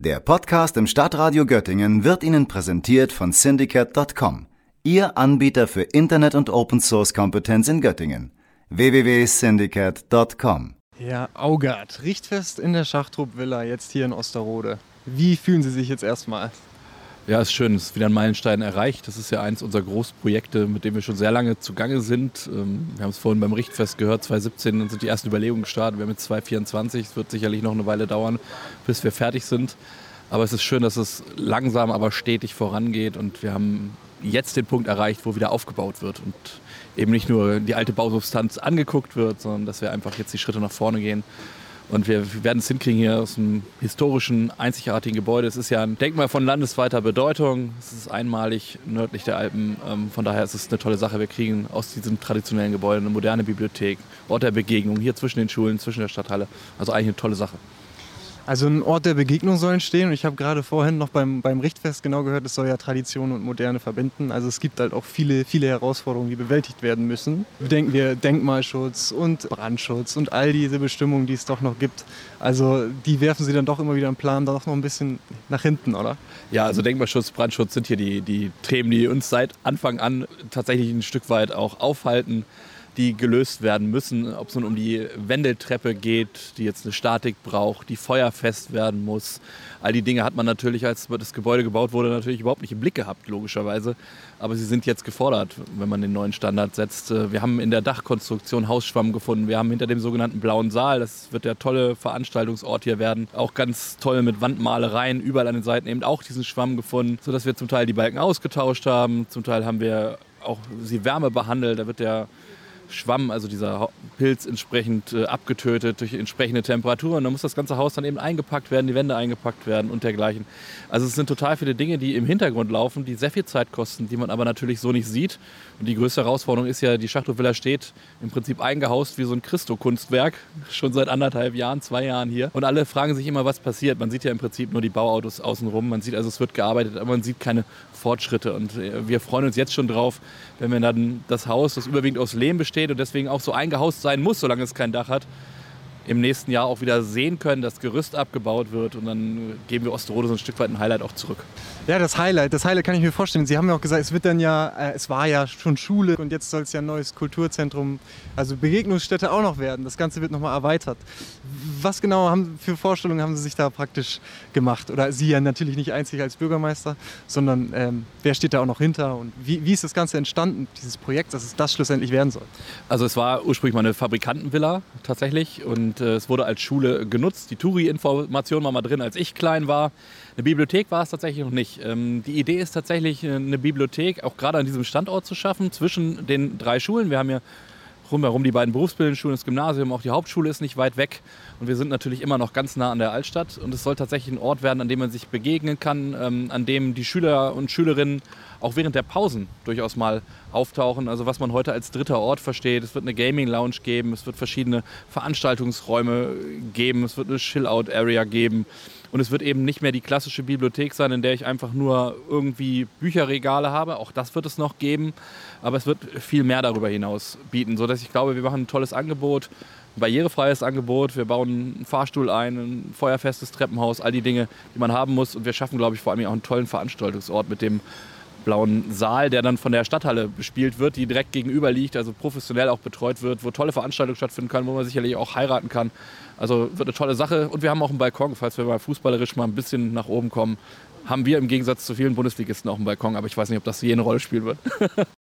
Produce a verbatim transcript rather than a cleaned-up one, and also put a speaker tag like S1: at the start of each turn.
S1: Der Podcast im Stadtradio Göttingen wird Ihnen präsentiert von Syndicate Punkt com, Ihr Anbieter für Internet- und Open-Source-Kompetenz in Göttingen. w w w punkt syndicate punkt com.
S2: Ja, Augard, Richtfest in der Schachtrup-Villa, jetzt hier in Osterode. Wie fühlen Sie sich jetzt erstmal?
S3: Ja, ist schön, es ist wieder ein Meilenstein erreicht. Das ist ja eins unserer Großprojekte, mit dem wir schon sehr lange zugange sind. Wir haben es vorhin beim Richtfest gehört, zwanzig siebzehn sind die ersten Überlegungen gestartet. Wir haben jetzt zwanzig vierundzwanzig, es wird sicherlich noch eine Weile dauern, bis wir fertig sind. Aber es ist schön, dass es langsam, aber stetig vorangeht und wir haben jetzt den Punkt erreicht, wo wieder aufgebaut wird und eben nicht nur die alte Bausubstanz angeguckt wird, sondern dass wir einfach jetzt die Schritte nach vorne gehen. Und wir werden es hinkriegen hier aus einem historischen, einzigartigen Gebäude. Es ist ja ein Denkmal von landesweiter Bedeutung. Es ist einmalig nördlich der Alpen. Von daher ist es eine tolle Sache. Wir kriegen aus diesem traditionellen Gebäude eine moderne Bibliothek, Ort der Begegnung, hier zwischen den Schulen, zwischen der Stadthalle. Also eigentlich eine tolle Sache.
S2: Also ein Ort der Begegnung soll entstehen und ich habe gerade vorhin noch beim, beim Richtfest genau gehört, es soll ja Tradition und Moderne verbinden. Also es gibt halt auch viele, viele Herausforderungen, die bewältigt werden müssen. Bedenken wir Denkmalschutz und Brandschutz und all diese Bestimmungen, die es doch noch gibt. Also die werfen Sie dann doch immer wieder im Plan doch noch ein bisschen nach hinten, oder?
S3: Ja, also Denkmalschutz, Brandschutz sind hier die, die Themen, die uns seit Anfang an tatsächlich ein Stück weit auch aufhalten, die gelöst werden müssen, ob es nun um die Wendeltreppe geht, die jetzt eine Statik braucht, die feuerfest werden muss. All die Dinge hat man natürlich, als das Gebäude gebaut wurde, natürlich überhaupt nicht im Blick gehabt, logischerweise. Aber sie sind jetzt gefordert, wenn man den neuen Standard setzt. Wir haben in der Dachkonstruktion Hausschwamm gefunden. Wir haben hinter dem sogenannten Blauen Saal, das wird der tolle Veranstaltungsort hier werden, auch ganz toll mit Wandmalereien, überall an den Seiten eben auch diesen Schwamm gefunden, sodass wir zum Teil die Balken ausgetauscht haben, zum Teil haben wir auch sie Wärme behandelt. Da wird der Schwamm, also dieser Pilz entsprechend äh, abgetötet durch entsprechende Temperaturen. Da muss das ganze Haus dann eben eingepackt werden, die Wände eingepackt werden und dergleichen. Also es sind total viele Dinge, die im Hintergrund laufen, die sehr viel Zeit kosten, die man aber natürlich so nicht sieht. Und die größte Herausforderung ist ja, die Schachtrup-Villa steht im Prinzip eingehaust wie so ein Christo-Kunstwerk, schon seit anderthalb Jahren, zwei Jahren hier. Und alle fragen sich immer, was passiert. Man sieht ja im Prinzip nur die Bauautos außenrum. Man sieht also, es wird gearbeitet, aber man sieht keine Fortschritte. Und wir freuen uns jetzt schon drauf, wenn wir dann das Haus, das überwiegend aus Lehm besteht und deswegen auch so eingehaust sein muss, solange es kein Dach hat, im nächsten Jahr auch wieder sehen können, dass Gerüst abgebaut wird und dann geben wir Osterode so ein Stück weit ein Highlight auch zurück.
S2: Ja, das Highlight, das Highlight kann ich mir vorstellen. Sie haben ja auch gesagt, es wird dann ja, äh, es war ja schon Schule und jetzt soll es ja ein neues Kulturzentrum, also Begegnungsstätte auch noch werden. Das Ganze wird nochmal erweitert. Was genau haben für Vorstellungen haben Sie sich da praktisch gemacht? Oder Sie ja natürlich nicht einzig als Bürgermeister, sondern ähm, wer steht da auch noch hinter und wie, wie ist das Ganze entstanden, dieses Projekt, dass es das schlussendlich werden soll?
S3: Also es war ursprünglich mal eine Fabrikantenvilla tatsächlich und äh, es wurde als Schule genutzt. Die Touri-Information war mal drin, als ich klein war. Eine Bibliothek war es tatsächlich noch nicht. Ähm, die Idee ist tatsächlich, eine Bibliothek auch gerade an diesem Standort zu schaffen, zwischen den drei Schulen. Wir haben hier rumherum die beiden berufsbildenden Schulen, das Gymnasium, auch die Hauptschule ist nicht weit weg. Und wir sind natürlich immer noch ganz nah an der Altstadt. Und es soll tatsächlich ein Ort werden, an dem man sich begegnen kann, ähm, an dem die Schüler und Schülerinnen auch während der Pausen durchaus mal auftauchen. Also was man heute als dritter Ort versteht. Es wird eine Gaming-Lounge geben, es wird verschiedene Veranstaltungsräume geben, es wird eine Chill-Out-Area geben. Und es wird eben nicht mehr die klassische Bibliothek sein, in der ich einfach nur irgendwie Bücherregale habe. Auch das wird es noch geben. Aber es wird viel mehr darüber hinaus bieten, sodass ich glaube, wir machen ein tolles Angebot, ein barrierefreies Angebot. Wir bauen einen Fahrstuhl ein, ein feuerfestes Treppenhaus, all die Dinge, die man haben muss. Und wir schaffen, glaube ich, vor allem auch einen tollen Veranstaltungsort mit dem Blauen Saal, der dann von der Stadthalle bespielt wird, die direkt gegenüber liegt, also professionell auch betreut wird, wo tolle Veranstaltungen stattfinden können, wo man sicherlich auch heiraten kann. Also wird eine tolle Sache. Und wir haben auch einen Balkon, falls wir mal fußballerisch mal ein bisschen nach oben kommen, haben wir im Gegensatz zu vielen Bundesligisten auch einen Balkon, aber ich weiß nicht, ob das je eine Rolle spielen wird.